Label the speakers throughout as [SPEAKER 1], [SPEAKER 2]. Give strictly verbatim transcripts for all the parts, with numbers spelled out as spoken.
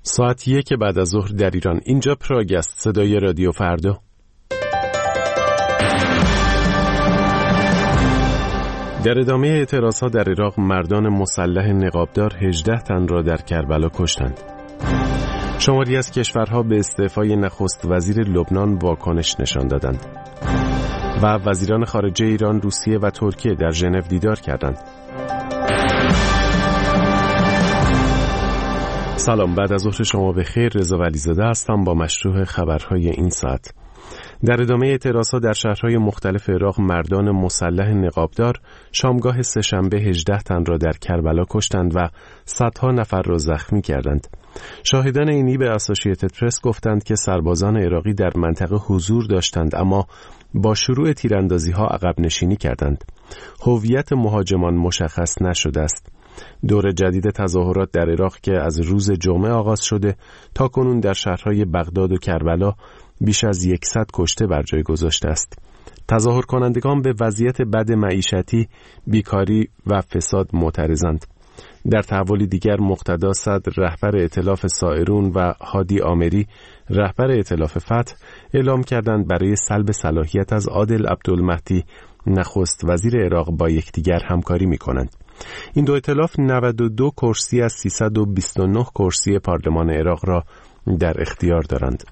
[SPEAKER 1] ساعت یک بعد از ظهر در ایران. اینجا پراگ است، صدای رادیو فردا. در ادامه اعتراضها در عراق مردان مسلح نقابدار هجده تن را در کربلا کشتند. شماری از کشورها به استعفای نخست وزیر لبنان واکنش نشان دادند و وزیران خارجه ایران، روسیه و ترکیه در ژنو دیدار کردند. سلام، بعد از ظهر شما بخیر. رضا ولیزاده هستم با مشروع خبرهای این ساعت. در ادامه اعتراضها در شهرهای مختلف عراق مردان مسلح نقابدار شامگاه سه‌شنبه هجده تن را در کربلا کشتند و صدها نفر را زخمی کردند. شاهدان عینی به اسوسییتد پرس گفتند که سربازان عراقی در منطقه حضور داشتند اما با شروع تیراندازی‌ها عقب نشینی کردند. هویت مهاجمان مشخص نشده است. دور جدید تظاهرات در عراق که از روز جمعه آغاز شده تا کنون در شهرهای بغداد و کربلا بیش از صد کشته بر جای گذاشته است. تظاهر کنندگان به وضعیت بد معیشتی، بیکاری و فساد معترضند. در تحولی دیگر مقتدا صدر رهبر ائتلاف سائرون و هادی آمری رهبر ائتلاف فتح اعلام کردند برای سلب صلاحیت از عادل عبدالمهدی نخست وزیر عراق با یکدیگر همکاری می‌کنند. این دو ائتلاف نود و دو کرسی از سیصد و بیست و نه کرسی پارلمان عراق را در اختیار دارند.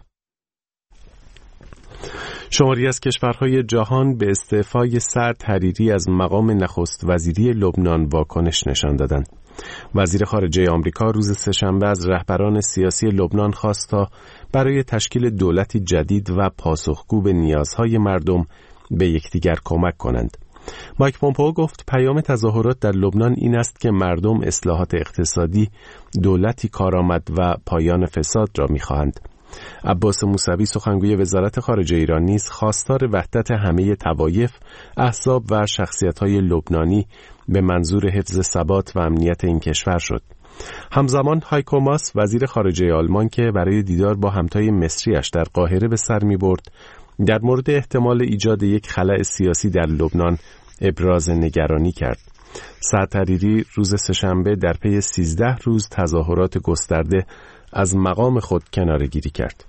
[SPEAKER 1] شماری از کشورهای جهان به استعفای سعد حریری از مقام نخست وزیری لبنان واکنش نشان دادند. وزیر خارجه آمریکا روز سه‌شنبه از رهبران سیاسی لبنان خواست تا برای تشکیل دولتی جدید و پاسخگو به نیازهای مردم به یکدیگر کمک کنند. مایک پومپئو گفت پیام تظاهرات در لبنان این است که مردم اصلاحات اقتصادی، دولتی کارآمد و پایان فساد را می‌خواهند. عباس موسوی سخنگوی وزارت خارجه ایران نیز خواستار وحدت همه طوایف، احزاب و شخصیت‌های لبنانی به منظور حفظ ثبات و امنیت این کشور شد. همزمان هایکو ماس وزیر خارجه آلمان که برای دیدار با همتای مصریش در قاهره به سر می‌برد، در مورد احتمال ایجاد یک خلأ سیاسی در لبنان ابراز نگرانی کرد. سعد حریری روز سه‌شنبه در پی سیزده روز تظاهرات گسترده از مقام خود کناره‌گیری کرد.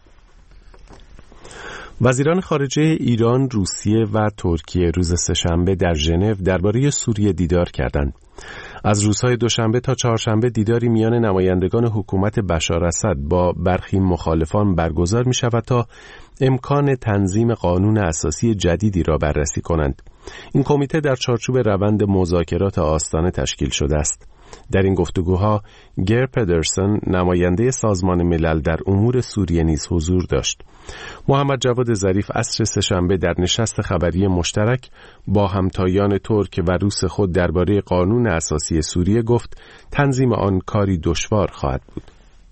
[SPEAKER 1] وزیران خارجه ایران، روسیه و ترکیه روز سه‌شنبه در ژنو درباره سوریه دیدار کردند. از روزهای دوشنبه تا چهارشنبه دیداری میان نمایندگان حکومت بشار اسد با برخی مخالفان برگزار می شود تا امکان تنظیم قانون اساسی جدیدی را بررسی کنند. این کمیته در چارچوب روند مذاکرات آستانه تشکیل شده است. در این گفتگوها گر پدرسن نماینده سازمان ملل در امور سوریه نیز حضور داشت. محمد جواد ظریف عصر سه‌شنبه در نشست خبری مشترک با همتایان ترک و روس خود درباره قانون اساسی سوریه گفت تنظیم آن کاری دشوار خواهد بود.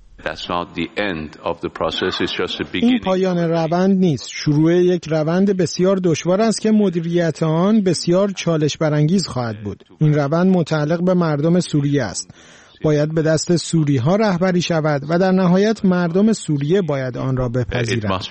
[SPEAKER 2] این پایان روند نیست، شروع یک روند بسیار دشوار است که مدیریت آن بسیار چالش برانگیز خواهد بود. این روند متعلق به مردم سوریه است. باید به دست سوری ها رهبری شود و در نهایت مردم سوریه باید آن را بپذیرند.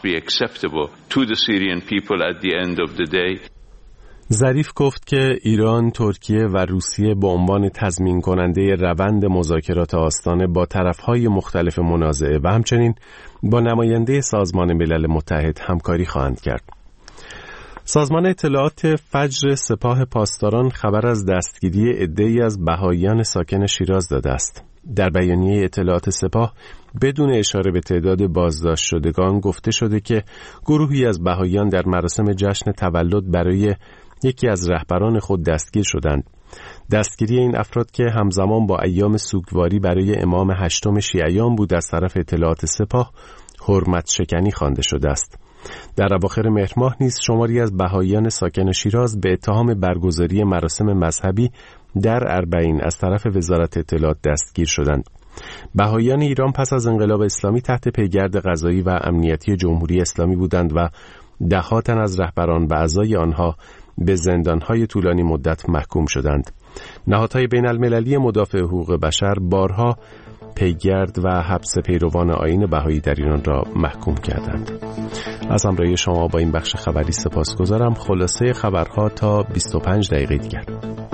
[SPEAKER 1] ظریف گفت که ایران، ترکیه و روسیه به عنوان تضمین کننده روند مذاکرات آستانه با طرفهای مختلف منازعه و همچنین با نماینده سازمان ملل متحد همکاری خواهند کرد. سازمان اطلاعات فجر سپاه پاسداران خبر از دستگیری عده‌ای از بهائیان ساکن شیراز داده است. در بیانیه اطلاعات سپاه بدون اشاره به تعداد بازداشت شدگان گفته شده که گروهی از بهائیان در مراسم جشن تولد برای یکی از رهبران خود دستگیر شدند. دستگیری این افراد که همزمان با ایام سوگواری برای امام هشتم شیعیان بود از طرف اطلاعات سپاه حرمت شکنی خوانده شده است. در اواخر مهر ماه نیز شماری از بهائیان ساکن شیراز به اتهام برگزاری مراسم مذهبی در اربعین از طرف وزارت اطلاعات دستگیر شدند. بهائیان ایران پس از انقلاب اسلامی تحت پیگرد قضایی و امنیتی جمهوری اسلامی بودند و ده‌ها تن از رهبران و اعضای آنها به زندان‌های طولانی مدت محکوم شدند. نهادهای بین‌المللی مدافع حقوق بشر بارها پیگرد و حبس پیروان آیین بهایی در ایران را محکوم کردند. از همراهی شما با این بخش خبری سپاسگزارم. خلاصه خبرها تا بیست و پنج دقیقه دیگر.